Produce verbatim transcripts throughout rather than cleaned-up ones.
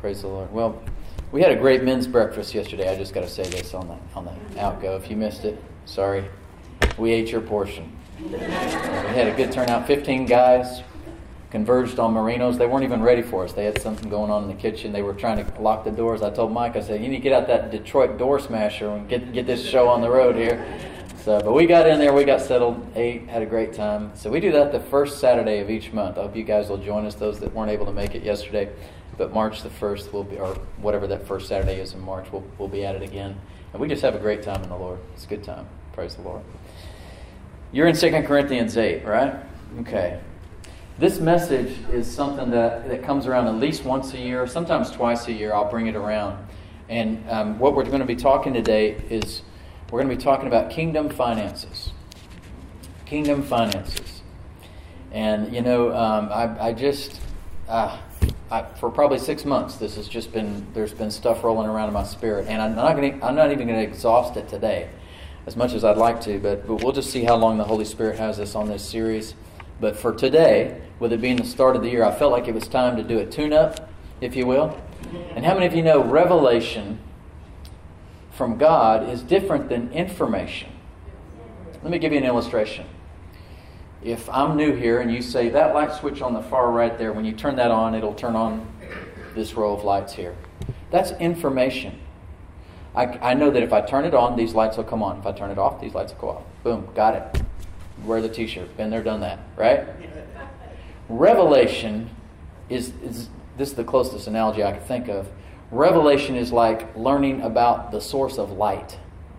Praise the Lord. Well, we had a great men's breakfast yesterday. I just got to say this on the on the outgo. If you missed it, sorry. We ate your portion. We had a good turnout. fifteen guys converged on Marinos. They weren't even ready for us. They had something going on in the kitchen. They were trying to lock the doors. I told Mike, I said, you need to get out that Detroit door smasher and get get this show on the road here. So, but we got in there. We got settled, ate, had a great time. So we do that the first Saturday of each month. I hope you guys will join us, those that weren't able to make it yesterday. But March the first, will be, or whatever that first Saturday is in March, we'll, we'll be at it again. And we just have a great time in the Lord. It's a good time. Praise the Lord. You're in Second Corinthians eight, right? Okay. This message is something that, that comes around at least once a year, sometimes twice a year. I'll bring it around. And um, what we're going to be talking today is we're going to be talking about kingdom finances. Kingdom finances. And, you know, um, I, I just... Uh, I, for probably six months, this has just been, there's been stuff rolling around in my spirit. And I'm not going to, I'm not even going to exhaust it today as much as I'd like to, but, but we'll just see how long the Holy Spirit has us on this series. But for today, with it being the start of the year, I felt like it was time to do a tune-up, if you will. And how many of you know revelation from God is different than information? Let me give you an illustration. If I'm new here and you say, that light switch on the far right there, when you turn that on, it'll turn on this row of lights here. That's information. I, I know that if I turn it on, these lights will come on. If I turn it off, these lights will go off. Boom, got it. Wear the t-shirt. Been there, done that, right? Revelation is, is, this is the closest analogy I could think of. Revelation is like learning about the source of light.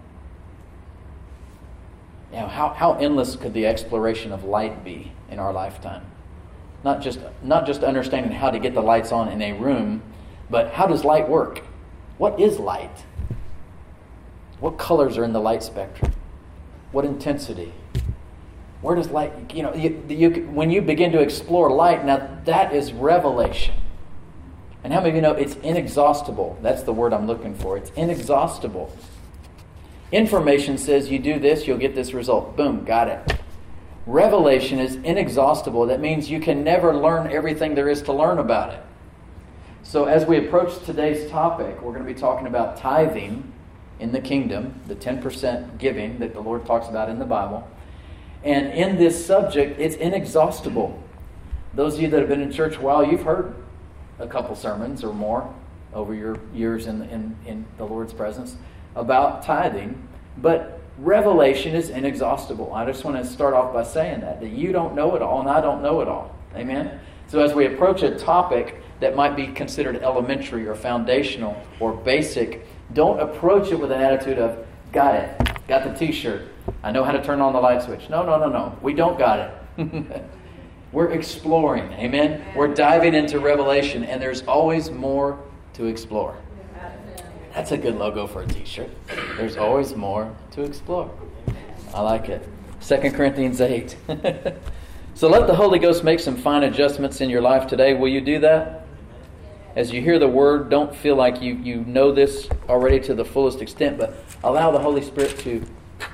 Now, how, how endless could the exploration of light be in our lifetime? Not just not just understanding how to get the lights on in a room, but how does light work? What is light? What colors are in the light spectrum? What intensity? Where does light, you know, you, you, when you begin to explore light, now that is revelation. And how many of you know it's inexhaustible? That's the word I'm looking for. It's inexhaustible. Information says you do this, you'll get this result. Boom, got it. Revelation is inexhaustible. That means you can never learn everything there is to learn about it. So as we approach today's topic, we're going to be talking about tithing in the kingdom, the ten percent giving that the Lord talks about in the Bible. And in this subject, it's inexhaustible. Those of you that have been in church a while, you've heard a couple sermons or more over your years in, in, in the Lord's presence about tithing, but revelation is inexhaustible. I just want to start off by saying that, that you don't know it all and I don't know it all. Amen? So as we approach a topic that might be considered elementary or foundational or basic, don't approach it with an attitude of, got it, got the t-shirt, I know how to turn on the light switch. No, no, no, no, we don't got it. We're exploring, amen? We're diving into revelation, and there's always more to explore. That's a good logo for a t-shirt. There's always more to explore. I like it. Second Corinthians eight. So let the Holy Ghost make some fine adjustments in your life today. Will you do that? As you hear the word, don't feel like you, you know this already to the fullest extent, but allow the Holy Spirit to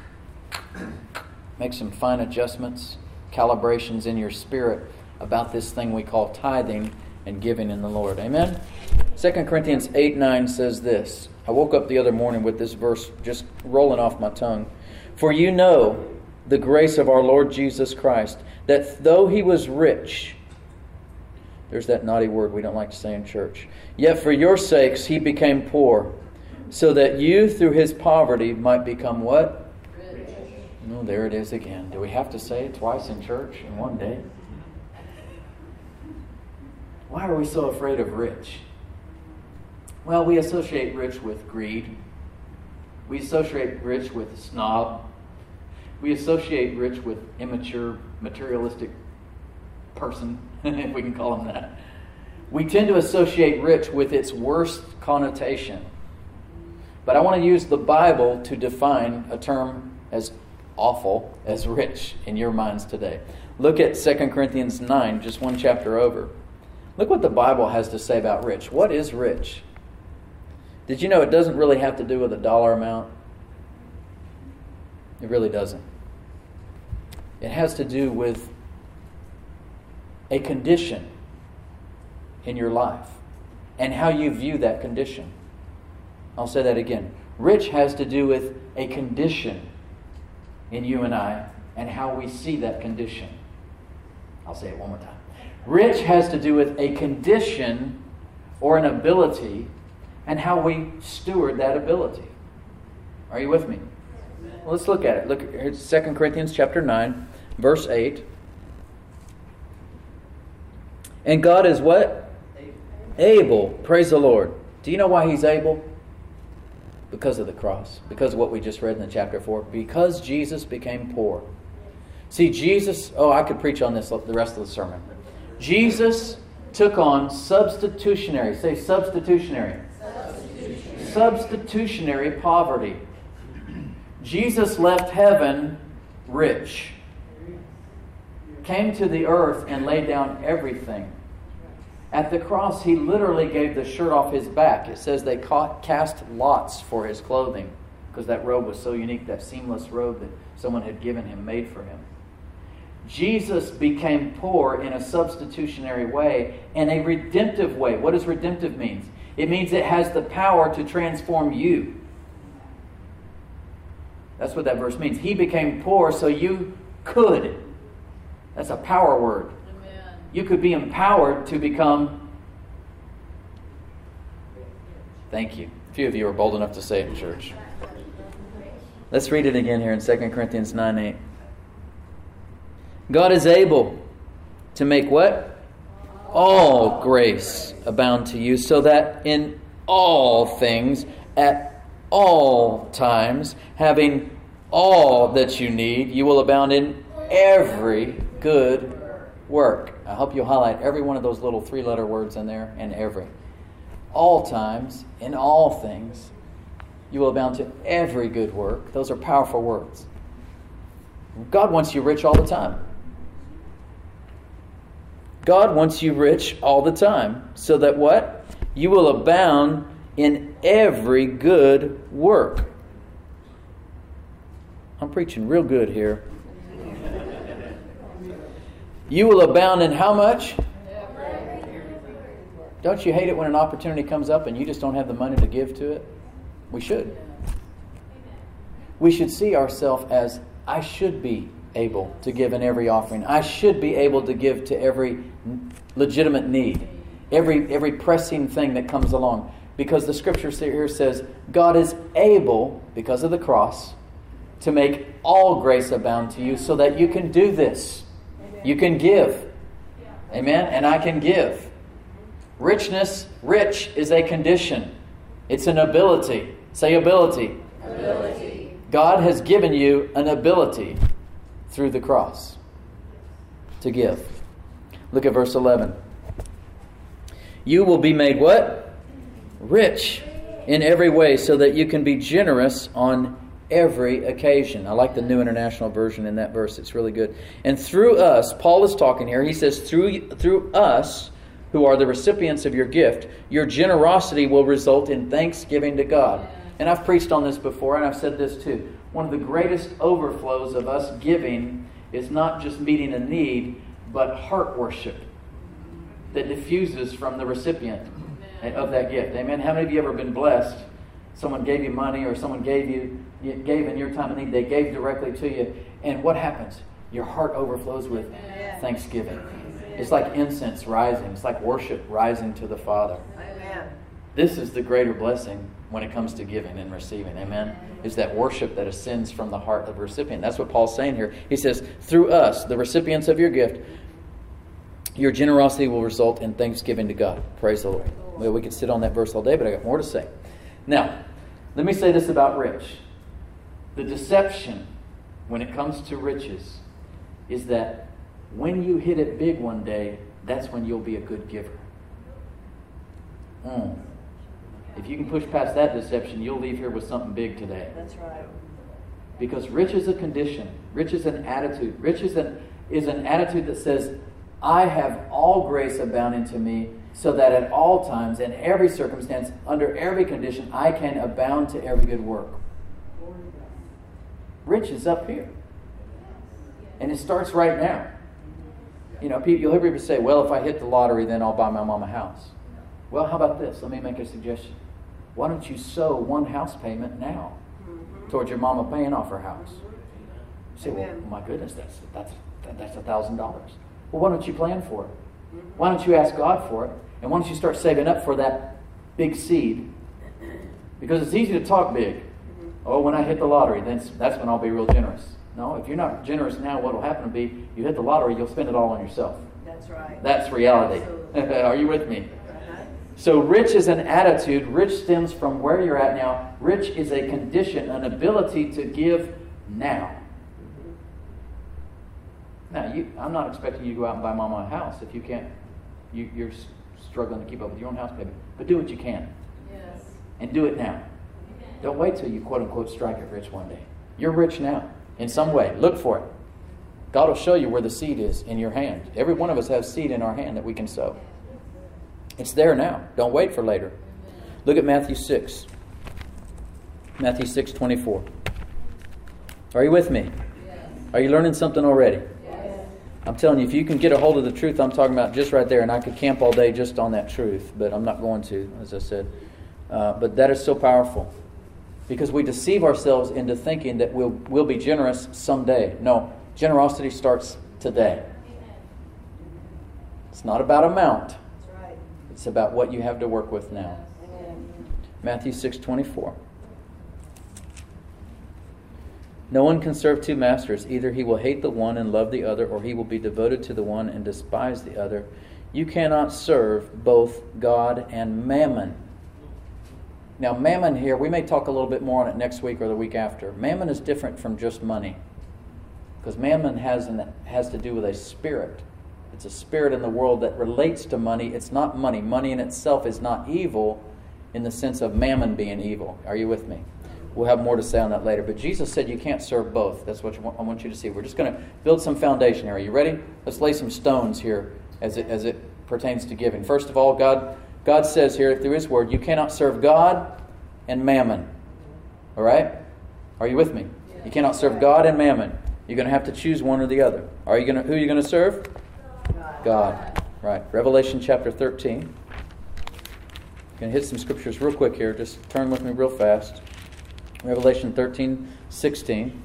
make some fine adjustments, calibrations in your spirit about this thing we call tithing and giving in the Lord. Amen? Second Corinthians eight nine says this. I woke up the other morning with this verse just rolling off my tongue. For you know the grace of our Lord Jesus Christ, that though he was rich, there's that naughty word we don't like to say in church, yet for your sakes he became poor, so that you through his poverty might become what? Rich. No, there it is again. Do we have to say it twice in church in one day? Why are we so afraid of rich? Well, we associate rich with greed. We associate rich with snob. We associate rich with immature, materialistic person, if we can call them that. We tend to associate rich with its worst connotation. But I want to use the Bible to define a term as awful as rich in your minds today. Look at Second Corinthians nine, just one chapter over. Look what the Bible has to say about rich. What is rich? Did you know it doesn't really have to do with a dollar amount? It really doesn't. It has to do with a condition in your life. and how you view that condition. I'll say that again. Rich has to do with a condition in you and I and how we see that condition. I'll say it one more time. Rich has to do with a condition or an ability and how we steward that ability. Are you with me? Well, let's look at it. Look, here's Second Corinthians chapter nine, verse eight. And God is what? Able. Praise the Lord. Do you know why He's able? Because of the cross. Because of what we just read in the chapter four. Because Jesus became poor. See, Jesus... Oh, I could preach on this the rest of the sermon. Jesus took on substitutionary... Say substitutionary. Substitutionary, substitutionary poverty. Jesus left heaven rich. Came to the earth and laid down everything. At the cross, He literally gave the shirt off His back. It says they cast lots for His clothing because that robe was so unique, that seamless robe that someone had given Him, made for Him. Jesus became poor in a substitutionary way and a redemptive way. What does redemptive mean? It means it has the power to transform you. That's what that verse means. He became poor so you could. That's a power word. You could be empowered to become... Thank you. A few of you are bold enough to say it in church. Let's read it again here in Second Corinthians nine eight. God is able to make what? All grace abound to you, so that in all things, at all times, having all that you need, you will abound in every good work. I hope you'll highlight every one of those little three-letter words in there, and every. All times, in all things, you will abound to every good work. Those are powerful words. God wants you rich all the time. God wants you rich all the time, so that what? You will abound in every good work. I'm preaching real good here. You will abound in how much? Don't you hate it when an opportunity comes up and you just don't have the money to give to it? We should. We should see ourselves as, I should be able to give in every offering. I should be able to give to every legitimate need. Every, every pressing thing that comes along. Because the scripture here says, God is able, because of the cross, to make all grace abound to you so that you can do this. You can give. Amen? And I can give. Richness, rich is a condition. It's an ability. Say ability. Ability. God has given you an ability through the cross to give. Look at verse eleven. You will be made what? Rich in every way so that you can be generous on every occasion. I like the New International Version in that verse. It's really good. And through us, Paul is talking here. He says, through, through us, who are the recipients of your gift, your generosity will result in thanksgiving to God. And I've preached on this before, and I've said this too. One of the greatest overflows of us giving is not just meeting a need, but heart worship that diffuses from the recipient of that gift. Amen. How many of you ever been blessed? Someone gave you money, or someone gave you gave in your time of need. They gave directly to you, and what happens? Your heart overflows with thanksgiving. It's like incense rising. It's like worship rising to the Father. Amen. This is the greater blessing when it comes to giving and receiving. Amen. Is that worship that ascends from the heart of the recipient. That's what Paul's saying here. He says, through us, the recipients of your gift, your generosity will result in thanksgiving to God. Praise the Lord. Well, we could sit on that verse all day, but I got more to say. Now, let me say this about rich. The deception when it comes to riches is that when you hit it big one day, that's when you'll be a good giver. Mm. If you can push past that deception, you'll leave here with something big today. That's right. Because rich is a condition. Rich is an attitude. Rich is an, is an attitude that says, I have all grace abounding to me, so that at all times, in every circumstance, under every condition, I can abound to every good work. Rich is up here. And it starts right now. You know, you'll hear people say, well, if I hit the lottery, then I'll buy my mom a house. Well, how about this? Let me make a suggestion. Why don't you sow one house payment now mm-hmm. towards your mama paying off her house? You say, well, my goodness, that's that's that's a thousand dollars. Well, why don't you plan for it? Mm-hmm. Why don't you ask God for it? And why don't you start saving up for that big seed? Because it's easy to talk big. Mm-hmm. Oh, when I hit the lottery, then that's when I'll be real generous. No, if you're not generous now, what will happen to be you hit the lottery, you'll spend it all on yourself. That's right. That's reality. Are you with me? So rich is an attitude. Rich stems from where you're at now. Rich is a condition, an ability to give now. Now, you, I'm not expecting you to go out and buy mama a house if you can't. You, you're struggling to keep up with your own house payment. But do what you can. Yes. And do it now. Don't wait till you quote unquote strike it rich one day. You're rich now in some way. Look for it. God will show you where the seed is in your hand. Every one of us has seed in our hand that we can sow. It's there now. Don't wait for later. Look at Matthew six. Matthew six twenty-four. Are you with me? Yes. Are you learning something already? Yes. I'm telling you, if you can get a hold of the truth I'm talking about just right there, and I could camp all day just on that truth, but I'm not going to, as I said. Uh, but that is so powerful. Because we deceive ourselves into thinking that we'll, we'll be generous someday. No, generosity starts today. It's not about amount. It's about what you have to work with now. Amen. Matthew six twenty-four. No one can serve two masters. Either he will hate the one and love the other, or he will be devoted to the one and despise the other. You cannot serve both God and mammon. Now, mammon here, we may talk a little bit more on it next week or the week after. Mammon is different from just money. Because mammon has, an, has to do with a spirit. It's a spirit in the world that relates to money. It's not money. Money in itself is not evil in the sense of mammon being evil. Are you with me? We'll have more to say on that later. But Jesus said you can't serve both. That's what you want, I want you to see. We're just going to build some foundation here. Are you ready? Let's lay some stones here as it, as it pertains to giving. First of all, God, God says here through His Word, you cannot serve God and mammon. All right? Are you with me? You cannot serve God and mammon. You're going to have to choose one or the other. Are you going to, who are you going to serve? God. Right. Revelation chapter thirteen. Going to hit some scriptures real quick here. Just turn with me real fast. Revelation thirteen, sixteen.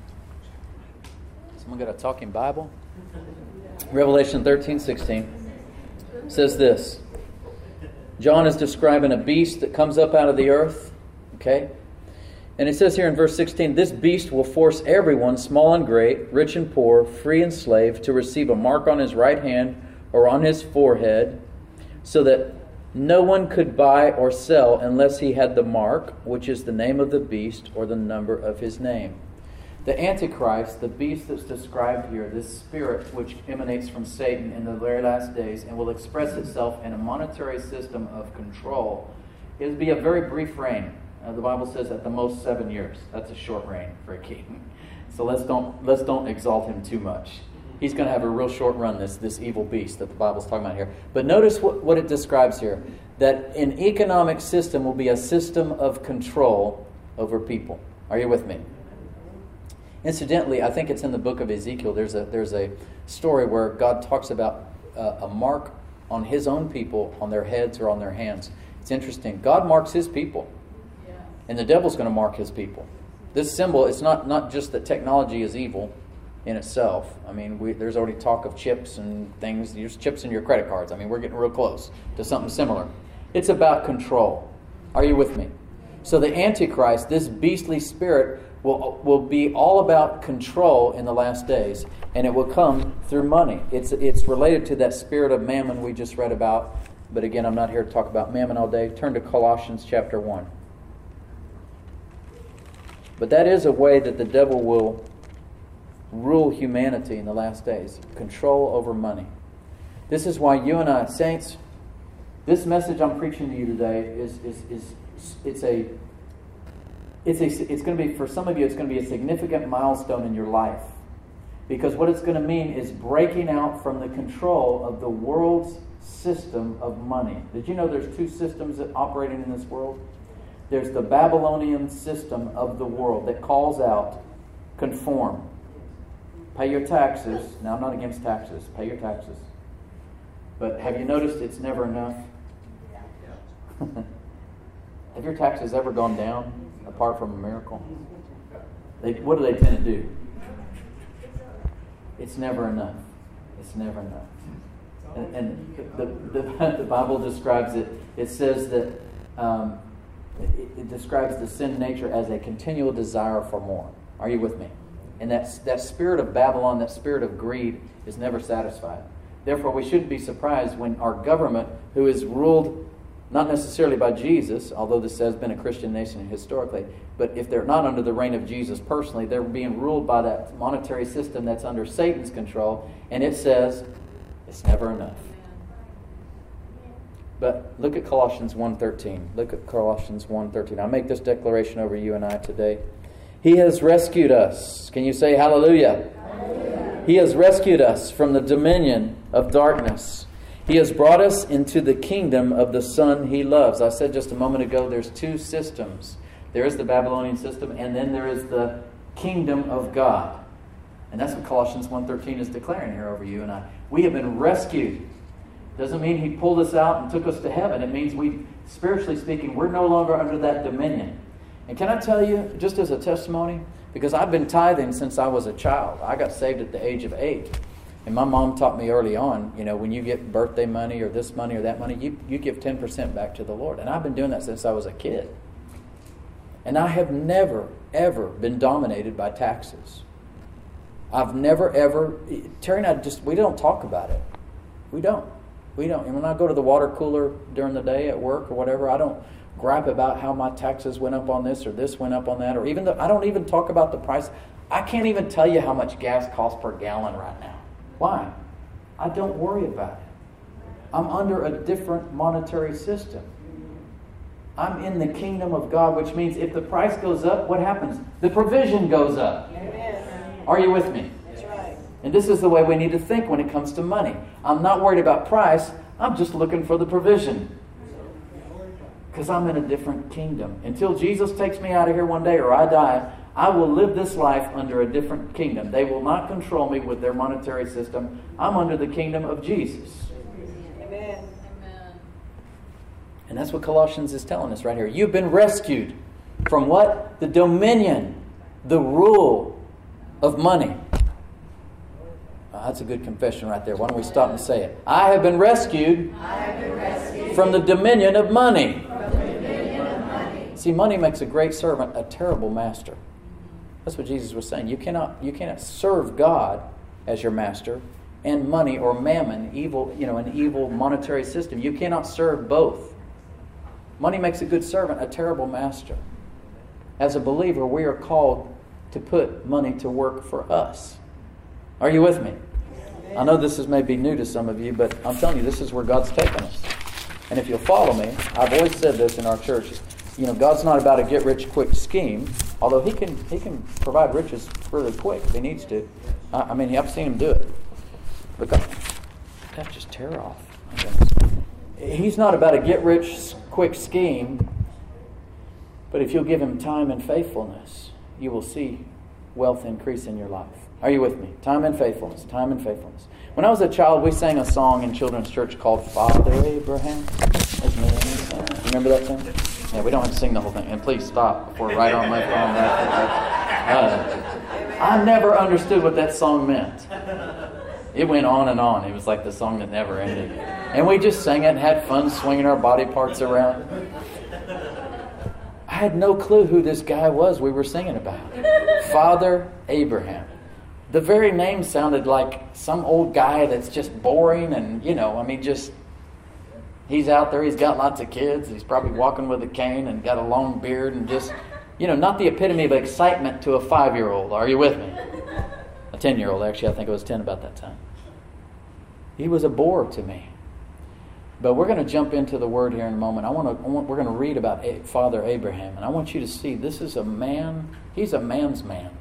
Someone got a talking Bible? Revelation thirteen, sixteen says this. John is describing a beast that comes up out of the earth. Okay? And it says here in verse sixteen, this beast will force everyone, small and great, rich and poor, free and slave, to receive a mark on his right hand or on his forehead, so that no one could buy or sell unless he had the mark, which is the name of the beast or the number of his name. The Antichrist, the beast that's described here, this spirit which emanates from Satan in the very last days and will express itself in a monetary system of control, it'll be a very brief reign. Uh, the Bible says at the most seven years. That's a short reign for a king. So let's don't let's don't exalt him too much. He's going to have a real short run, this, this evil beast that the Bible's talking about here. But notice what, what it describes here. That an economic system will be a system of control over people. Are you with me? Incidentally, I think it's in the book of Ezekiel. There's a, there's a story where God talks about uh, a mark on His own people, on their heads or on their hands. It's interesting. God marks His people. And the devil's going to mark his people. This symbol, it's not, not just that technology is evil in itself. I mean, we, there's already talk of chips and things. There's chips in your credit cards. I mean, we're getting real close to something similar. It's about control. Are you with me? So the Antichrist, this beastly spirit, will, will be all about control in the last days. And it will come through money. It's, it's related to that spirit of mammon we just read about. But again, I'm not here to talk about mammon all day. Turn to Colossians chapter one. But that is a way that the devil will rule humanity in the last days. Control over money. This is why you and I, saints, this message I'm preaching to you today is is is it's a it's a it's going to be, for some of you, it's going to be a significant milestone in your life. Because what it's going to mean is breaking out from the control of the world's system of money. Did you know there's two systems that operating in this world? There's the Babylonian system of the world that calls out, conform. Pay your taxes. Now, I'm not against taxes. Pay your taxes. But have you noticed it's never enough? Have your taxes ever gone down apart from a miracle? They, what do they tend to do? It's never enough. It's never enough. And, and the, the, the Bible describes it. It says that um, it, it describes the sin nature as a continual desire for more. Are you with me? And that, that spirit of Babylon, that spirit of greed, is never satisfied. Therefore, we shouldn't be surprised when our government, who is ruled not necessarily by Jesus, although this has been a Christian nation historically, but if they're not under the reign of Jesus personally, they're being ruled by that monetary system that's under Satan's control, and it says it's never enough. But look at Colossians one thirteen. Look at Colossians one thirteen. I make this declaration over you and I today. He has rescued us. Can you say hallelujah? Hallelujah. He has rescued us from the dominion of darkness. He has brought us into the kingdom of the Son He loves. I said just a moment ago, there's two systems. There is the Babylonian system, and then there is the kingdom of God. And that's what Colossians one thirteen is declaring here over you and I. We have been rescued. Doesn't mean He pulled us out and took us to heaven. It means we, spiritually speaking, we're no longer under that dominion. And can I tell you, just as a testimony, because I've been tithing since I was a child. I got saved at the age of eight. And my mom taught me early on, you know, when you get birthday money or this money or that money, you, you give ten percent back to the Lord. And I've been doing that since I was a kid. And I have never, ever been dominated by taxes. I've never, ever, Terry and I just, we don't talk about it. We don't. We don't. And when I go to the water cooler during the day at work or whatever, I don't gripe about how my taxes went up on this or this went up on that, or even the, I don't even talk about the price. I can't even tell you how much gas costs per gallon right now. Why? I don't worry about it. I'm under a different monetary system. I'm in the kingdom of God, which means if the price goes up, what happens? The provision goes up. Amen. Are you with me? That's right. And this is the way we need to think when it comes to money. I'm not worried about price. I'm just looking for the provision. Because I'm in a different kingdom. Until Jesus takes me out of here one day or I die, I will live this life under a different kingdom. They will not control me with their monetary system. I'm under the kingdom of Jesus. Amen. And that's what Colossians is telling us right here. You've been rescued from what? The dominion, the rule of money. Oh, that's a good confession right there. Why don't we stop and say it? I have been rescued, I have been rescued from the dominion of money. From the dominion of money. See, money makes a great servant a terrible master. That's what Jesus was saying. You cannot, you cannot serve God as your master and money or mammon, evil, you know, an evil monetary system. You cannot serve both. Money makes a good servant a terrible master. As a believer, we are called to put money to work for us. Are you with me? I know this is maybe new to some of you, but I'm telling you, this is where God's taking us. And if you'll follow me, I've always said this in our church. You know, God's not about a get-rich-quick scheme, although He can He can provide riches really quick if He needs to. I, I mean, I've seen Him do it. But God, that just tear off. Okay. He's not about a get-rich-quick scheme, but if you'll give Him time and faithfulness, you will see wealth increase in your life. Are you with me? Time and faithfulness. Time and faithfulness. When I was a child, we sang a song in children's church called Father Abraham. Remember that song? Yeah, we don't have to sing the whole thing. And please stop before right on left on that. Uh, I never understood what that song meant. It went on and on. It was like the song that never ended. And we just sang it and had fun swinging our body parts around. I had no clue who this guy was we were singing about. Father Abraham. The very name sounded like some old guy that's just boring and, you know, I mean, just, he's out there, he's got lots of kids, he's probably walking with a cane and got a long beard and just, you know, not the epitome of excitement to a five-year-old. Are you with me? A ten-year-old, actually. I think I was ten about that time. He was a bore to me. But we're going to jump into the Word here in a moment. I want to. I want, we're going to read about a, Father Abraham, and I want you to see this is a man. He's a man's man.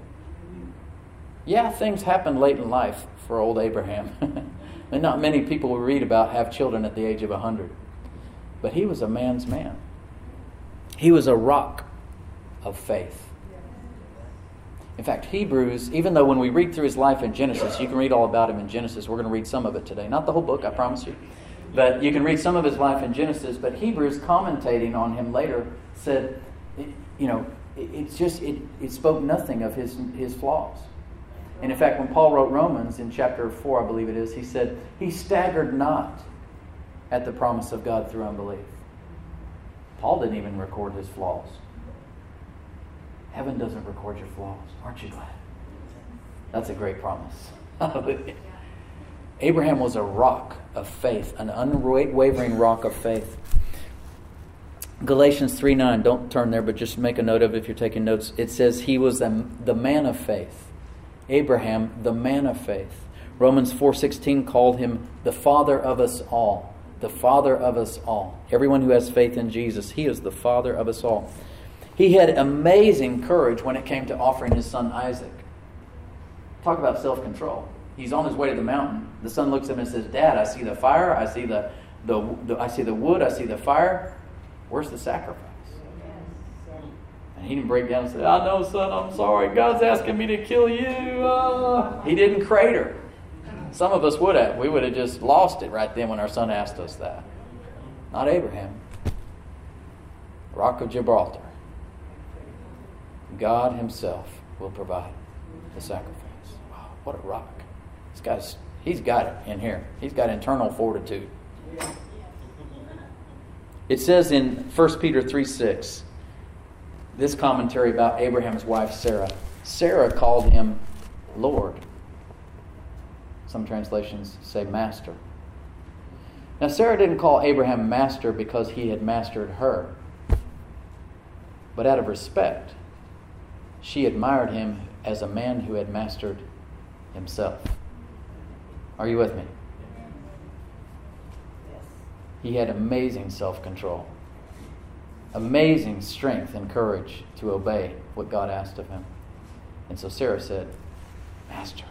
Yeah, things happen late in life for old Abraham. And not many people we read about have children at the age of a hundred. But he was a man's man. He was a rock of faith. In fact, Hebrews, even though when we read through his life in Genesis, you can read all about him in Genesis. We're going to read some of it today. Not the whole book, I promise you. But you can read some of his life in Genesis, but Hebrews, commentating on him later, said, you know, it's just, it, it spoke nothing of his his flaws. And in fact, when Paul wrote Romans in chapter four, I believe it is, he said, he staggered not at the promise of God through unbelief. Paul didn't even record his flaws. Heaven doesn't record your flaws. Aren't you glad? That's a great promise. Abraham was a rock of faith, an unwavering rock of faith. Galatians three nine, don't turn there, but just make a note of it if you're taking notes. It says he was the, the man of faith. Abraham, the man of faith. Romans four sixteen called him the father of us all. The father of us all. Everyone who has faith in Jesus, he is the father of us all. He had amazing courage when it came to offering his son Isaac. Talk about self-control. He's on his way to the mountain. The son looks at him and says, Dad, I see the fire, I see the, the, the I see the wood, I see the fire. Where's the sacrifice? And he didn't break down and say, I know, son, I'm sorry. God's asking me to kill you. Uh. He didn't crater. Some of us would have. We would have just lost it right then when our son asked us that. Not Abraham. Rock of Gibraltar. God himself will provide the sacrifice. Wow, what a rock. He's got, he's got it in here. He's got internal fortitude. It says in First Peter three six, this commentary about Abraham's wife Sarah. Sarah called him Lord. Some translations say master. Now Sarah didn't call Abraham master because he had mastered her, but out of respect. She admired him as a man who had mastered himself. Are you with me? He had amazing self-control, amazing strength and courage to obey what God asked of him. And so Sarah said, Master.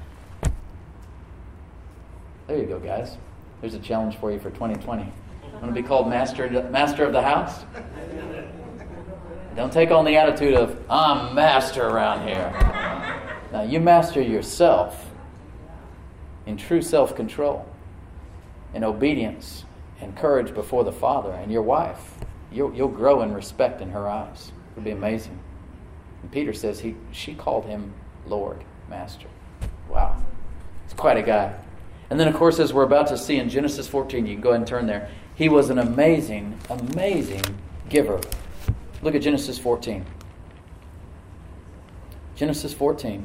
There you go, guys. There's a challenge for you for twenty twenty. Want to be called master, master of the house? Don't take on the attitude of, I'm master around here. Now, you master yourself in true self-control, in obedience, and courage before the Father. And your wife, you'll, you'll grow in respect in her eyes. It'll be amazing. And Peter says he she called him Lord, Master. Wow. He's quite a guy. And then, of course, as we're about to see in Genesis fourteen, you can go ahead and turn there. He was an amazing, amazing giver. Look at Genesis fourteen. Genesis fourteen.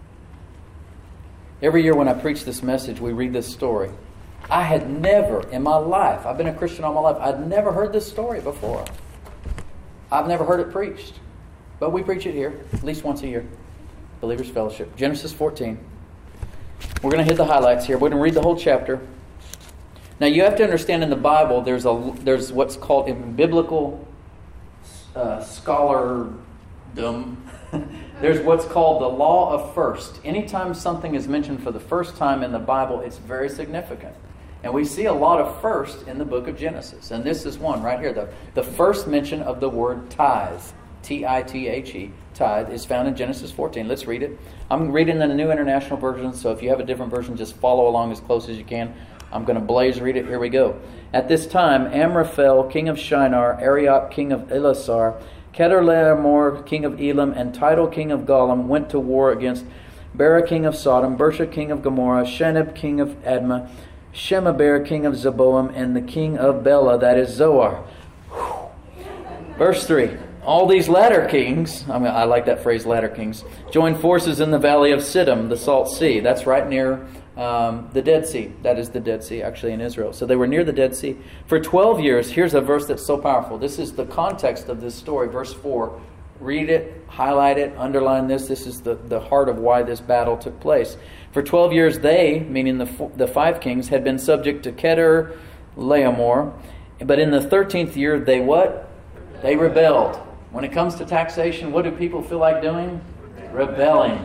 Every year when I preach this message, we read this story. I had never in my life, I've been a Christian all my life, I'd never heard this story before. I've never heard it preached. But we preach it here, at least once a year. Believers Fellowship. Genesis fourteen. We're going to hit the highlights here. We're going to read the whole chapter. Now you have to understand in the Bible, there's a there's what's called in biblical uh, scholardom. There's what's called the law of first. Anytime something is mentioned for the first time in the Bible, it's very significant. And we see a lot of first in the book of Genesis. And this is one right here. The, the first mention of the word tithe, T I T H E, tithe, is found in Genesis fourteen. Let's read it. I'm reading the New International Version, so if you have a different version, just follow along as close as you can. I'm going to blaze read it. Here we go. At this time, Amraphel, king of Shinar, Arioch, king of Elasar, Kedorlaomer, king of Elam, and Tidal, king of Golim, went to war against Bera, king of Sodom, Bersha, king of Gomorrah, Sheneb, king of Admah, Shemaber, king of Zeboam, and the king of Bela, that is Zoar. Whew. Verse three. All these latter kings, I mean, I like that phrase, latter kings, joined forces in the valley of Siddim, the Salt Sea. That's right near um, the Dead Sea. That is the Dead Sea, actually, in Israel. So they were near the Dead Sea. For twelve years, here's a verse that's so powerful. This is the context of this story, verse four. Read it, highlight it, underline this. This is the, the heart of why this battle took place. For twelve years, they, meaning the, the five kings, had been subject to Kedorlaomer. But in the thirteenth year, they what? They rebelled. When it comes to taxation, what do people feel like doing? Rebelling.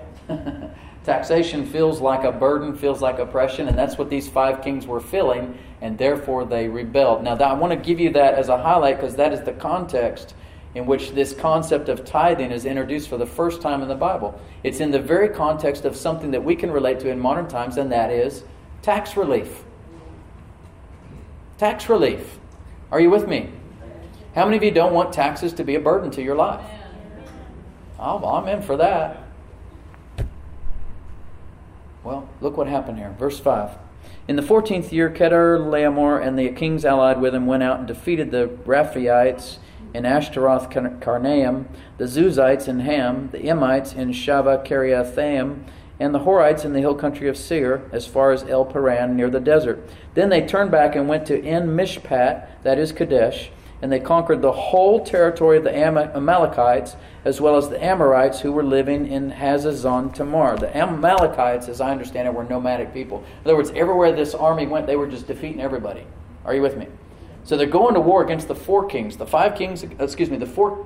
Taxation feels like a burden, feels like oppression, and that's what these five kings were feeling, and therefore they rebelled. Now, I want to give you that as a highlight because that is the context in which this concept of tithing is introduced for the first time in the Bible. It's in the very context of something that we can relate to in modern times, and that is tax relief. Tax relief. Are you with me? How many of you don't want taxes to be a burden to your life? Oh, I'm in for that. Well, look what happened here. Verse five. In the fourteenth year, Chedorlaomer and the kings allied with him went out and defeated the Raphaites in Ashtaroth Karnaim, the Zuzites in Ham, the Emites in Shaveh Kiriathaim, and the Horites in the hill country of Seir, as far as El Paran, near the desert. Then they turned back and went to En Mishpat, that is Kadesh, and they conquered the whole territory of the Amalekites, as well as the Amorites who were living in Hazazon Tamar. The Amalekites, as I understand it, were nomadic people. In other words, everywhere this army went, they were just defeating everybody. Are you with me? So they're going to war against the four kings. The five kings, excuse me, the four,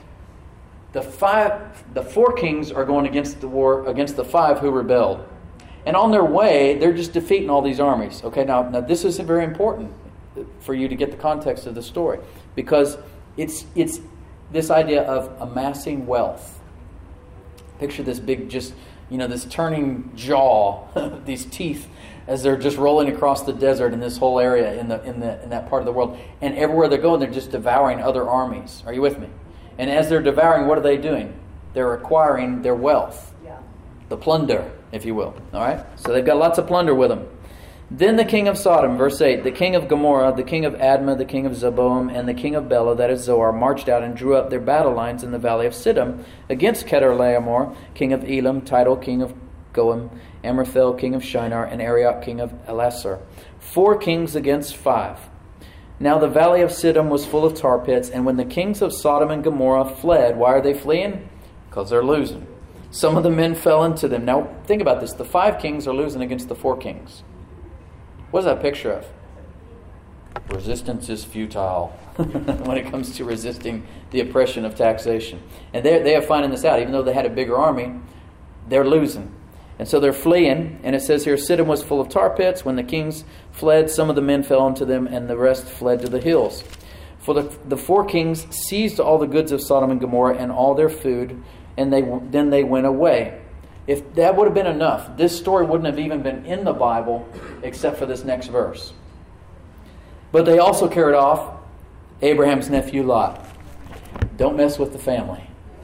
the five, the four kings are going against the war against the five who rebelled. And on their way, they're just defeating all these armies. Okay, now, now this is very important for you to get the context of the story, because it's it's this idea of amassing wealth. Picture this big, just, you know, this turning jaw, these teeth, as they're just rolling across the desert in this whole area in the in the in that part of the world, and everywhere they're going, they're just devouring other armies. Are you with me? And as they're devouring, what are they doing? They're acquiring their wealth, yeah. The plunder, if you will. All right, so they've got lots of plunder with them. Then the king of Sodom, verse eight, the king of Gomorrah, the king of Admah, the king of Zeboim, and the king of Bela, that is Zoar, marched out and drew up their battle lines in the valley of Siddim against Chedorlaomer, king of Elam, Tidal, king of Goim, Amraphel, king of Shinar, and Arioch, king of Elasar. Four kings against five. Now the valley of Siddim was full of tar pits, and when the kings of Sodom and Gomorrah fled, why are they fleeing? Because they're losing. Some of the men fell into them. Now think about this. The five kings are losing against the four kings. What is that a picture of? Resistance is futile when it comes to resisting the oppression of taxation. And they they are finding this out. Even though they had a bigger army, they're losing. And so they're fleeing. And it says here, Siddim was full of tar pits. When the kings fled, some of the men fell into them, and the rest fled to the hills. For the, the four kings seized all the goods of Sodom and Gomorrah and all their food, and they then they went away. If that would have been enough, this story wouldn't have even been in the Bible except for this next verse. But they also carried off Abraham's nephew Lot. Don't mess with the family.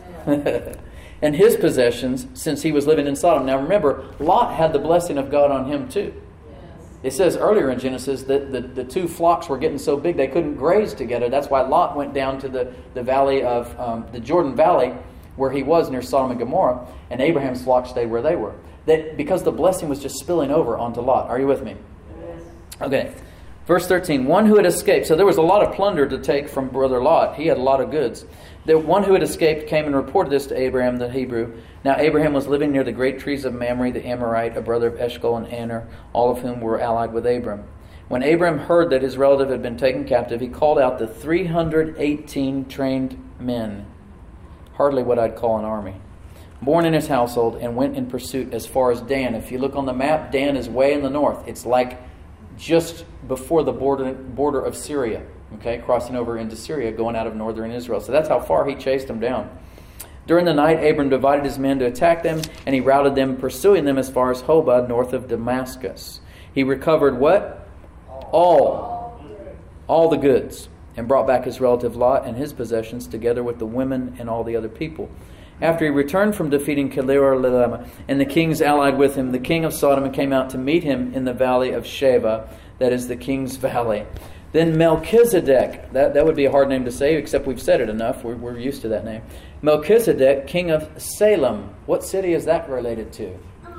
And his possessions, since he was living in Sodom. Now remember, Lot had the blessing of God on him too. It says earlier in Genesis that the, the two flocks were getting so big they couldn't graze together. That's why Lot went down to the, the valley of um, the Jordan Valley, where he was near Sodom and Gomorrah, and Abraham's flock stayed where they were. That because the blessing was just spilling over onto Lot. Are you with me? Yes. Okay. Verse thirteen, one who had escaped. So there was a lot of plunder to take from brother Lot. He had a lot of goods. The one who had escaped came and reported this to Abraham the Hebrew. Now Abraham was living near the great trees of Mamre the Amorite, a brother of Eshcol and Aner, all of whom were allied with Abram. When Abraham heard that his relative had been taken captive, he called out the three hundred eighteen trained men, hardly what I'd call an army, born in his household, and went in pursuit as far as Dan. If you look on the map, Dan is way in the north. It's like just before the border border of Syria, okay, crossing over into Syria, going out of northern Israel. So that's how far he chased them down. During the night, Abram divided his men to attack them, and he routed them, pursuing them as far as Hobah, north of Damascus. He recovered what? All. All the goods, and brought back his relative Lot and his possessions, together with the women and all the other people. After he returned from defeating Chedorlaomer and the kings allied with him, the king of Sodom came out to meet him in the valley of Shaveh, that is the king's valley. Then Melchizedek, that, that would be a hard name to say, except we've said it enough. We're, we're used to that name. Melchizedek, king of Salem. What city is that related to?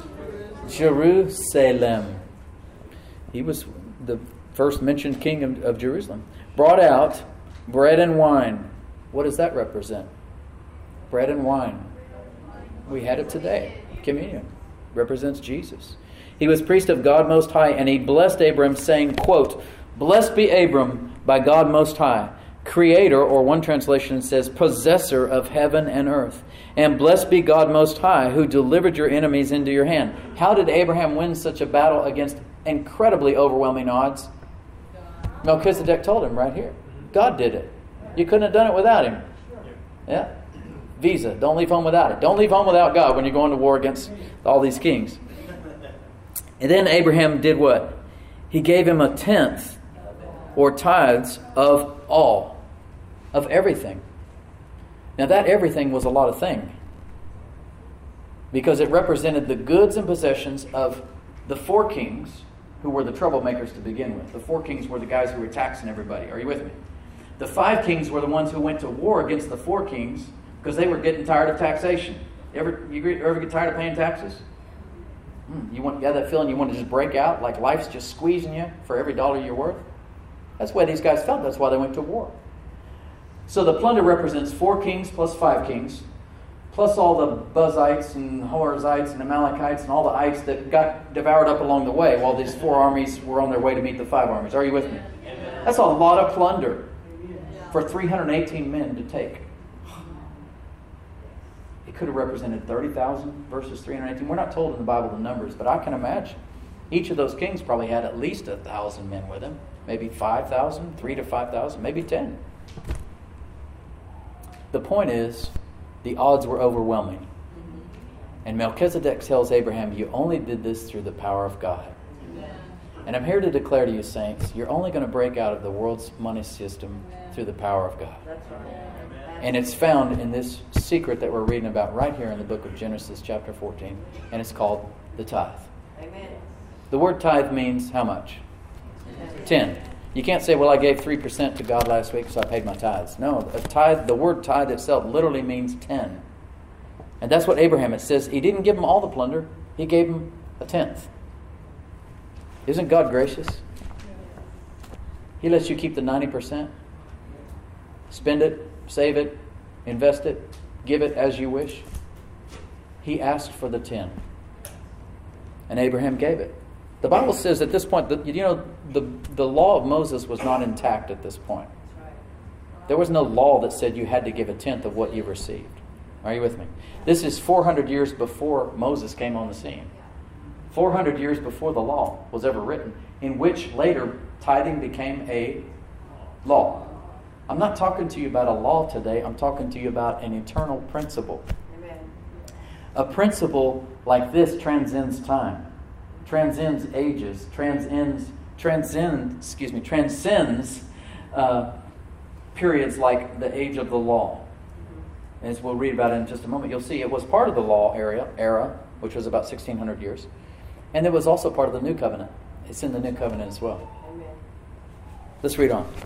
Jerusalem. He was the first mentioned king of, of Jerusalem. Brought out bread and wine. What does that represent? Bread and wine. We had it today. Communion represents Jesus. He was priest of God Most High, and he blessed Abram, saying, quote, "Blessed be Abram by God Most High, creator," or one translation says, "possessor of heaven and earth. And blessed be God Most High, who delivered your enemies into your hand." How did Abraham win such a battle against incredibly overwhelming odds? Melchizedek told him right here. God did it. You couldn't have done it without him. Yeah. Visa. Don't leave home without it. Don't leave home without God when you're going to war against all these kings. And then Abraham did what? He gave him a tenth or tithes of all, of everything. Now that everything was a lot of thing, because it represented the goods and possessions of the four kings who were the troublemakers to begin with. The four kings were the guys who were taxing everybody. Are you with me? The five kings were the ones who went to war against the four kings because they were getting tired of taxation. You ever, you ever get tired of paying taxes? Hmm, you want you have that feeling you want to just break out, like life's just squeezing you for every dollar you're worth? That's the way these guys felt. That's why they went to war. So the plunder represents four kings plus five kings, plus all the Buzzites and Horazites and Amalekites and all the ites that got devoured up along the way while these four armies were on their way to meet the five armies. Are you with me? That's a lot of plunder for three hundred eighteen men to take. It could have represented thirty thousand versus three hundred eighteen. We're not told in the Bible the numbers, but I can imagine each of those kings probably had at least a thousand men with him. Maybe five thousand, three to five thousand, maybe ten. The point is, the odds were overwhelming. And Melchizedek tells Abraham, you only did this through the power of God. And I'm here to declare to you, saints, you're only going to break out of the world's money system through the power of God. And it's found in this secret that we're reading about right here in the book of Genesis chapter fourteen. And it's called the tithe. Amen. The word tithe means how much? Ten. You can't say, well, I gave three percent to God last week, so I paid my tithes. No, a tithe, the word tithe itself literally means ten. And that's what Abraham, it says, he didn't give him all the plunder. He gave him a tenth. Isn't God gracious? He lets you keep the ninety percent. Spend it, save it, invest it, give it as you wish. He asked for the ten. And Abraham gave it. The Bible says at this point, that, you know, the, the law of Moses was not intact at this point. There was no law that said you had to give a tenth of what you received. Are you with me? This is four hundred years before Moses came on the scene. four hundred years before the law was ever written, in which later tithing became a law. I'm not talking to you about a law today. I'm talking to you about an eternal principle. Amen. A principle like this transcends time. Transcends ages, transcends, transcend, excuse me, transcends uh, periods like the age of the law. As we'll read about it in just a moment, you'll see it was part of the law era, era, which was about sixteen hundred years, and it was also part of the New Covenant. It's in the New Covenant as well. Amen. Let's read on.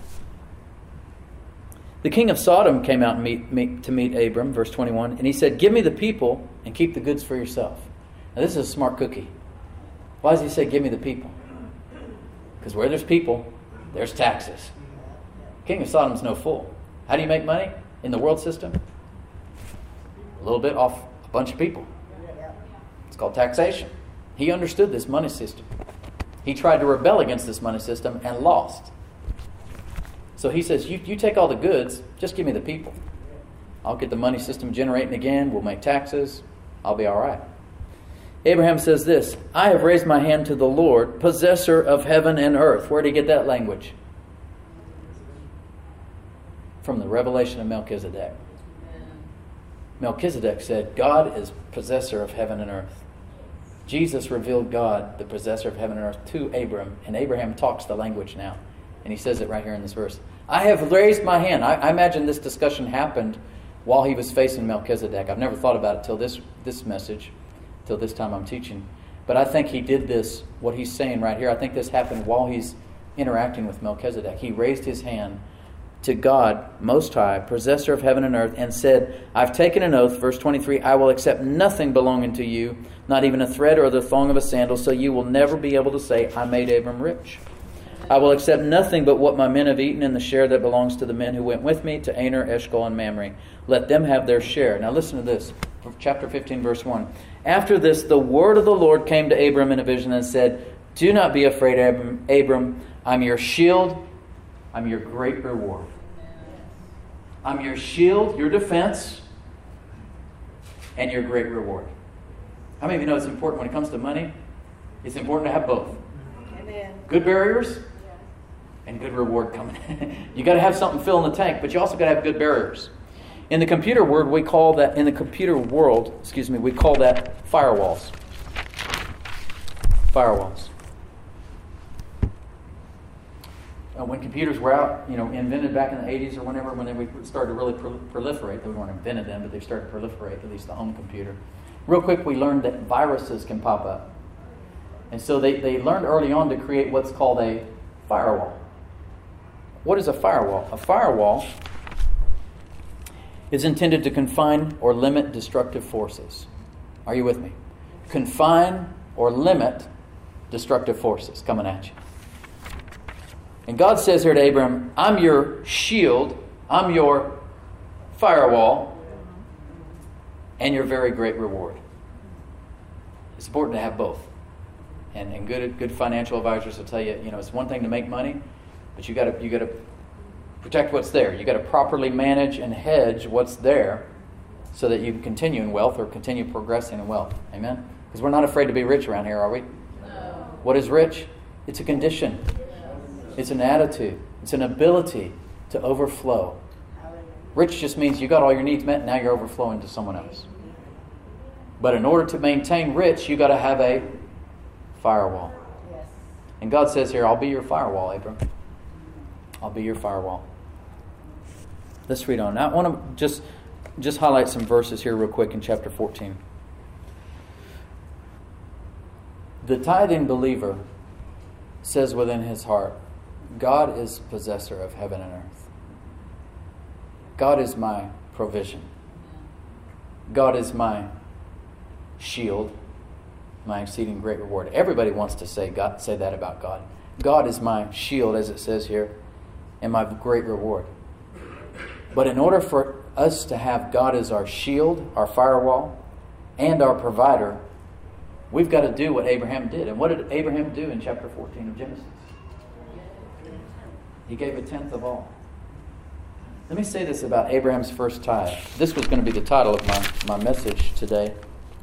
The king of Sodom came out and meet, meet, to meet Abram, verse twenty-one, and he said, "Give me the people and keep the goods for yourself." Now this is a smart cookie. Why does he say, give me the people? Because where there's people, there's taxes. King of Sodom's no fool. How do you make money in the world system? A little bit off a bunch of people. It's called taxation. He understood this money system. He tried to rebel against this money system and lost. So he says, you, you take all the goods, just give me the people. I'll get the money system generating again. We'll make taxes. I'll be all right. Abraham says this, I have raised my hand to the Lord, possessor of heaven and earth. Where did he get that language? From the revelation of Melchizedek. Melchizedek said, God is possessor of heaven and earth. Jesus revealed God, the possessor of heaven and earth, to Abram. And Abraham talks the language now. And he says it right here in this verse. I have raised my hand. I, I imagine this discussion happened while he was facing Melchizedek. I've never thought about it till this, this message. Till this time I'm teaching. But I think he did this, what he's saying right here, I think this happened while he's interacting with Melchizedek. He raised his hand to God, Most High, possessor of heaven and earth, and said, I've taken an oath, verse twenty-three, I will accept nothing belonging to you, not even a thread or the thong of a sandal, so you will never be able to say, I made Abram rich. I will accept nothing but what my men have eaten and the share that belongs to the men who went with me to Aner, Eshcol, and Mamre. Let them have their share. Now listen to this, chapter fifteen, verse one. After this, the word of the Lord came to Abram in a vision and said, do not be afraid, Abram. Abram, I'm your shield. I'm your great reward. I'm your shield, your defense, and your great reward. How many of you know it's important when it comes to money? It's important to have both. Amen. Good barriers and good reward coming. You got to have something filling the tank, but you also got to have good barriers. In the computer word, we call that, in the computer world, excuse me, we call that firewalls. Firewalls. uh, when computers were out, you know, invented back in the eighties or whenever, when they started to really prol- proliferate. They weren't invented then, but they started to proliferate, at least the home computer. Real quick, we learned that viruses can pop up. And so they, they learned early on to create what's called a firewall. What is a firewall? A firewall is intended to confine or limit destructive forces. Are you with me? Confine or limit destructive forces coming at you. And God says here to Abraham, I'm your shield, I'm your firewall, and your very great reward. It's important to have both. And, and good good financial advisors will tell you, you know, it's one thing to make money, but you gotta you gotta protect what's there. You gotta properly manage and hedge what's there so that you can continue in wealth or continue progressing in wealth. Amen? Because we're not afraid to be rich around here, are we? No. What is rich? It's a condition. It's an attitude. It's an ability to overflow. Rich just means you got all your needs met and now you're overflowing to someone else. But in order to maintain rich, you got to have a firewall. Yes. And God says here, I'll be your firewall, Abram. I'll be your firewall. Let's read on. Now, I want to just, just highlight some verses here real quick in chapter fourteen. The tithing believer says within his heart, God is possessor of heaven and earth. God is my provision. God is my shield, my exceeding great reward. Everybody wants to say God, say that about God. God is my shield, as it says here, and my great reward. But in order for us to have God as our shield, our firewall, and our provider, we've got to do what Abraham did. And what did Abraham do in chapter fourteen of Genesis? He gave a tenth of all. Let me say this about Abraham's first tithe. This was going to be the title of my, my message today.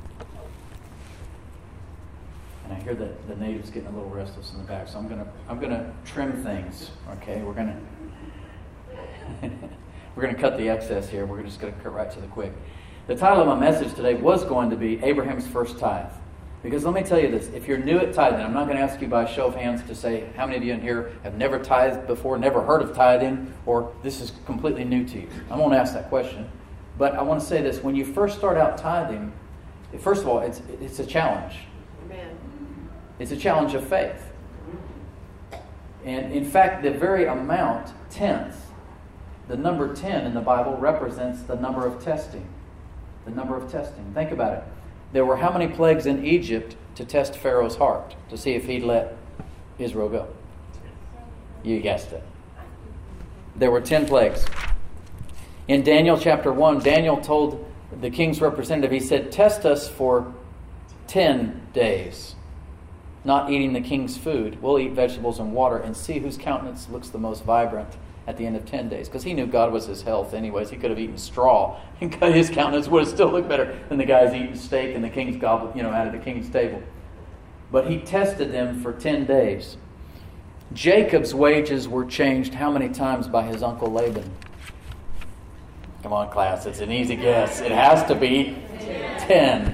And I hear that the natives getting a little restless in the back, so I'm going to I'm going to trim things. Okay, we're going to we're going to cut the excess here. We're just going to cut right to the quick. The title of my message today was going to be Abraham's first tithe. Because let me tell you this, if you're new at tithing, I'm not going to ask you by a show of hands to say how many of you in here have never tithed before, never heard of tithing, or this is completely new to you. I won't ask that question. But I want to say this, when you first start out tithing, first of all, it's it's a challenge. Amen. It's a challenge of faith. And in fact, the very amount, tenth, the number ten in the Bible represents the number of testing. The number of testing. Think about it. There were how many plagues in Egypt to test Pharaoh's heart, to see if he'd let Israel go? You guessed it. There were ten plagues. In Daniel chapter one, Daniel told the king's representative, he said, test us for ten days, not eating the king's food. We'll eat vegetables and water and see whose countenance looks the most vibrant at the end of ten days. Because he knew God was his health anyways. He could have eaten straw and his countenance would have still looked better than the guys eating steak in the king's goblet, you know, out of the king's table. But he tested them for ten days. Jacob's wages were changed how many times by his uncle Laban? Come on, class. It's an easy guess. It has to be ten.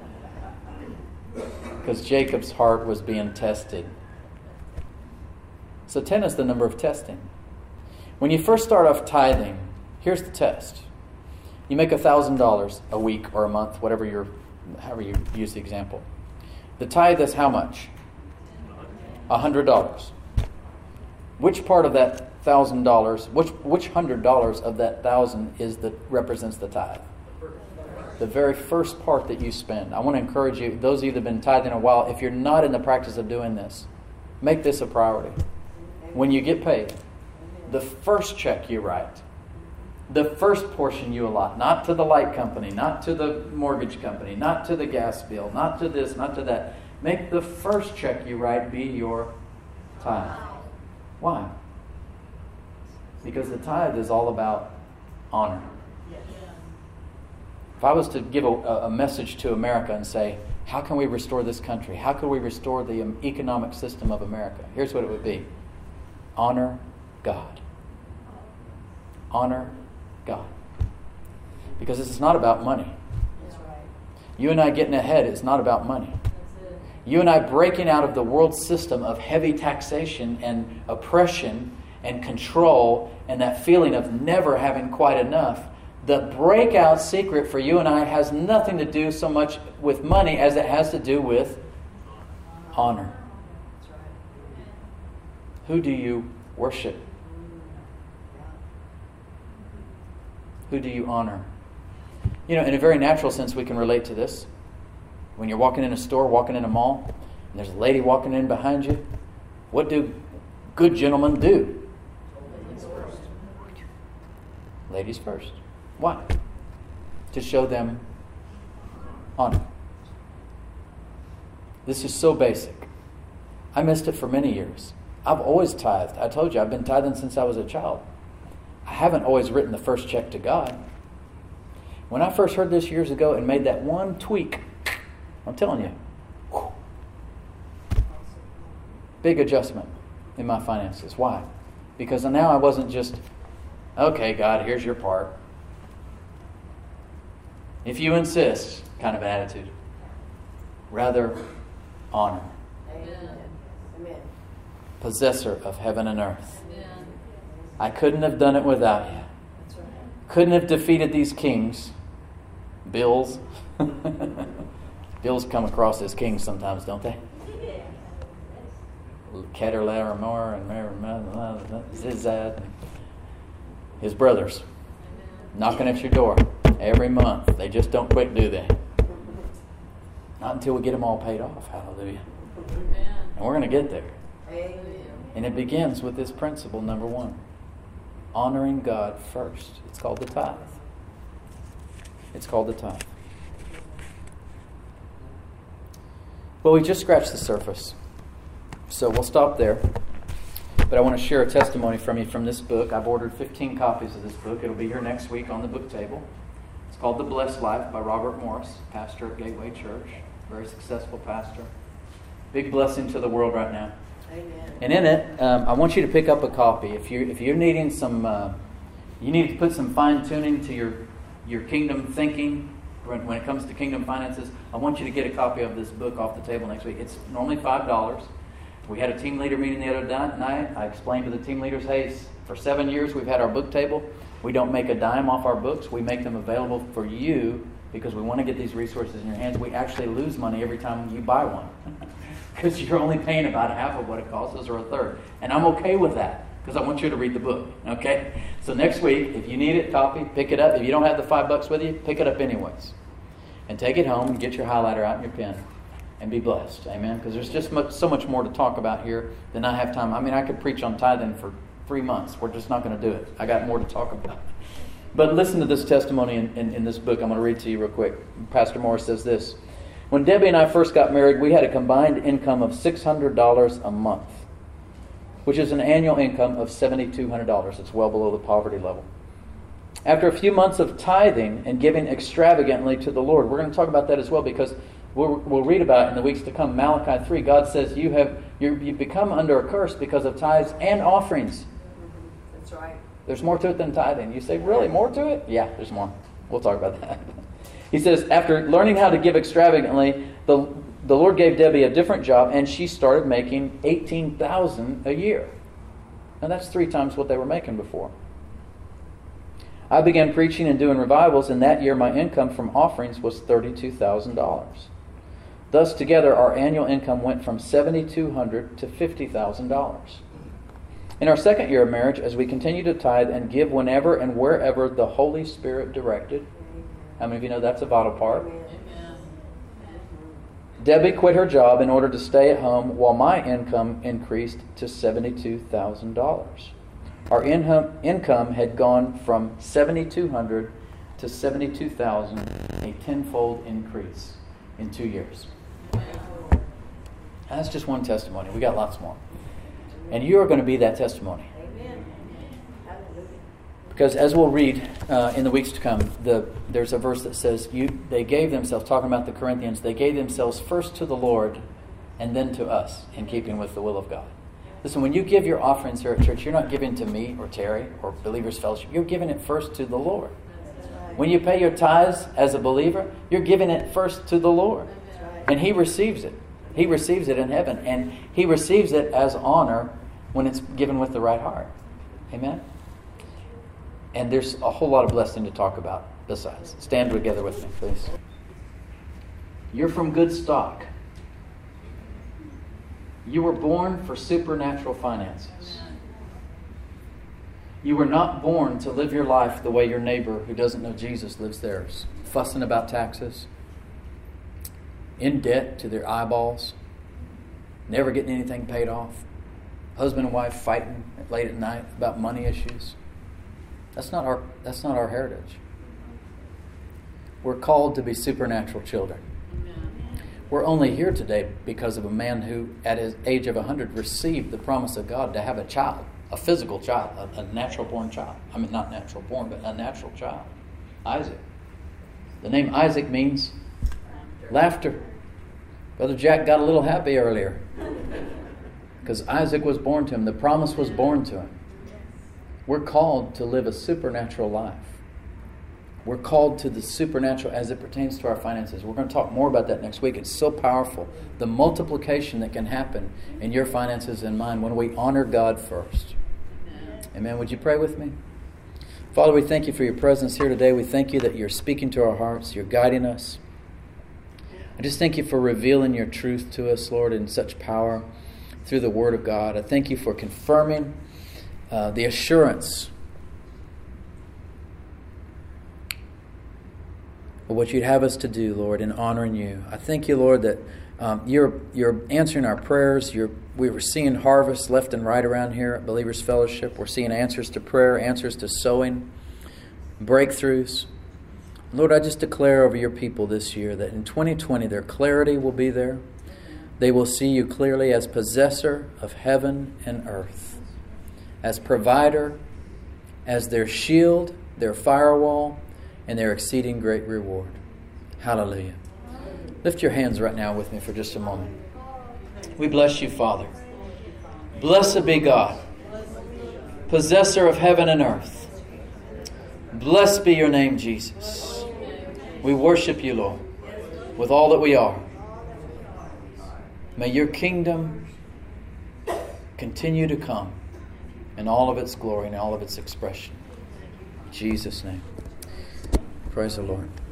Because Jacob's heart was being tested. So ten is the number of testing. When you first start off tithing, here's the test. You make one thousand dollars a week or a month, whatever you're, however you use the example. The tithe is how much? one hundred dollars. Which part of that one thousand dollars, which which one hundred dollars of that one thousand is that represents the tithe? The very first part that you spend. I want to encourage you, those of you that have been tithing a while, if you're not in the practice of doing this, make this a priority. When you get paid, the first check you write, the first portion you allot, not to the light company, not to the mortgage company, not to the gas bill, not to this, not to that. Make the first check you write be your tithe. Why? Because the tithe is all about honor. If I was to give a, a message to America and say, how can we restore this country? How can we restore the um, economic system of America? Here's what it would be. Honor God. Honor God. Because this is not about money. You and I getting ahead is not about money. You and I breaking out of the world system of heavy taxation and oppression and control and that feeling of never having quite enough, the breakout secret for you and I has nothing to do so much with money as it has to do with honor. Who do you worship? Who do you honor? You know, in a very natural sense, we can relate to this. When you're walking in a store, walking in a mall, and there's a lady walking in behind you, what do good gentlemen do? Ladies first. Ladies first. Why? To show them honor. This is so basic. I missed it for many years. I've always tithed. I told you, I've been tithing since I was a child. I haven't always written the first check to God. When I first heard this years ago and made that one tweak, I'm telling you, whew, big adjustment in my finances. Why? Because now I wasn't just, okay, God, here's your part. If you insist, kind of attitude. Rather, honor. Amen. Amen. Possessor of heaven and earth. Amen. I couldn't have done it without you. That's right. Couldn't have defeated these kings. Bills. Bills come across as kings sometimes, don't they? Kedorlaomer and Zizad. His brothers. Knocking at your door every month. They just don't quit, do they? Not until we get them all paid off. Hallelujah. Amen. And we're going to get there. Amen. And it begins with this principle, number one. Honoring God first. It's called the tithe. It's called the tithe. Well, we just scratched the surface. So we'll stop there. But I want to share a testimony from you from this book. I've ordered fifteen copies of this book. It'll be here next week on the book table. It's called The Blessed Life by Robert Morris, pastor at Gateway Church. Very successful pastor. Big blessing to the world right now. Amen. And in it, um, I want you to pick up a copy. If you're, if you're needing some, uh, you need to put some fine tuning to your, your kingdom thinking when, when it comes to kingdom finances, I want you to get a copy of this book off the table next week. It's normally five dollars. We had a team leader meeting the other night. I explained to the team leaders, hey, for seven years we've had our book table. We don't make a dime off our books. We make them available for you because we want to get these resources in your hands. We actually lose money every time you buy one because you're only paying about half of what it costs us or a third. And I'm okay with that because I want you to read the book, okay? So next week, if you need it, copy, pick it up. If you don't have the five bucks with you, pick it up anyways. And take it home and get your highlighter out and your pen. And be blessed. Amen. Because there's just much, so much more to talk about here than I have time. I mean, I could preach on tithing for three months. We're just not going to do it. I got more to talk about. But listen to this testimony in, in, in this book. I'm going to read to you real quick. Pastor Morris says this. When Debbie and I first got married, we had a combined income of six hundred dollars a month, which is an annual income of seven thousand two hundred dollars. It's well below the poverty level. After a few months of tithing and giving extravagantly to the Lord, we're going to talk about that as well because We'll, we'll read about it in the weeks to come. Malachi three, God says you have you you've become under a curse because of tithes and offerings. That's right. There's more to it than tithing. You say, really, more to it? Yeah, there's more. We'll talk about that. He says, after learning how to give extravagantly, the, the Lord gave Debbie a different job, and she started making eighteen thousand dollars a year. And that's three times what they were making before. I began preaching and doing revivals, and that year my income from offerings was thirty-two thousand dollars. Thus, together, our annual income went from seven thousand two hundred dollars to fifty thousand dollars. In our second year of marriage, as we continued to tithe and give whenever and wherever the Holy Spirit directed, how many of you know that's a vital part? Amen. Debbie quit her job in order to stay at home while my income increased to seventy-two thousand dollars. Our in- income had gone from seven thousand two hundred dollars to seventy-two thousand dollars, a tenfold increase in two years. That's just one testimony. We got lots more. And you are going to be that testimony. Amen. Hallelujah. Because as we'll read uh, in the weeks to come, the, there's a verse that says, "You they gave themselves," talking about the Corinthians, they gave themselves first to the Lord and then to us, in keeping with the will of God. Listen, when you give your offerings here at church, you're not giving to me or Terry or Believers Fellowship. You're giving it first to the Lord. When you pay your tithes as a believer, you're giving it first to the Lord. And He receives it. He receives it in heaven. And He receives it as honor when it's given with the right heart. Amen? And there's a whole lot of blessing to talk about besides. Stand together with me, please. You're from good stock. You were born for supernatural finances. You were not born to live your life the way your neighbor who doesn't know Jesus lives theirs. Fussing about taxes. In debt to their eyeballs. Never getting anything paid off. Husband and wife fighting late at night about money issues. That's not our, that's not our heritage. We're called to be supernatural children. We're only here today because of a man who, at his age of one hundred, received the promise of God to have a child, a physical child, a, a natural-born child. I mean, not natural-born, but a natural child. Isaac. The name Isaac means laughter. laughter. Brother Jack got a little happy earlier because Isaac was born to him. The promise was born to him. We're called to live a supernatural life. We're called to the supernatural as it pertains to our finances. We're going to talk more about that next week. It's so powerful. The multiplication that can happen in your finances and mine when we honor God first. Amen. Amen. Would you pray with me? Father, we thank you for your presence here today. We thank you that you're speaking to our hearts. You're guiding us. I just thank you for revealing your truth to us, Lord, in such power through the Word of God. I thank you for confirming uh, the assurance of what you'd have us to do, Lord, in honoring you. I thank you, Lord, that um, you're you're answering our prayers. You're, we were seeing harvests left and right around here at Believers Fellowship. We're seeing answers to prayer, answers to sowing, breakthroughs. Lord, I just declare over your people this year that in twenty twenty their clarity will be there. They will see you clearly as possessor of heaven and earth, as provider, as their shield, their firewall, and their exceeding great reward. Hallelujah. Lift your hands right now with me for just a moment. We bless you, Father. Blessed be God, possessor of heaven and earth. Blessed be your name, Jesus. We worship you, Lord, with all that we are. May your kingdom continue to come in all of its glory and all of its expression. In Jesus' name. Praise the Lord.